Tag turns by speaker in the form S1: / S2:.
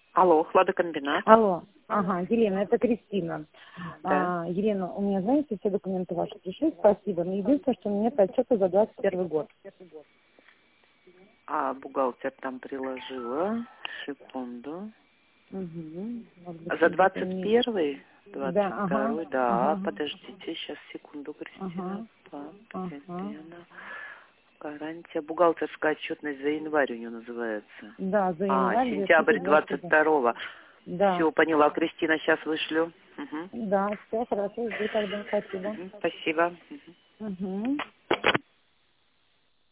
S1: Алло, хладокомбинат.
S2: Алло. Ага, Елена, это Кристина.
S1: Да.
S2: Елена, у меня, знаете, все документы ваши пришли, спасибо. Но единственное, что у меня нет отчета за 21 год.
S1: А бухгалтер там приложила. Секунду.
S2: Угу.
S1: За 21-й?
S2: Да, ага.
S1: 22-й, да.
S2: Ага.
S1: Подождите, сейчас, секунду, Кристина.
S2: Ага.
S1: Так,
S2: Ага.
S1: Елена. Гарантия. Бухгалтерская отчетность за январь у нее называется.
S2: Да, за январь
S1: Сентябрь
S2: 2020.
S1: 22-го.
S2: Да.
S1: Все, поняла, Кристина, сейчас вышлю. Угу.
S2: Да, все хорошо, жду тогда, спасибо.
S1: Спасибо.
S2: Угу.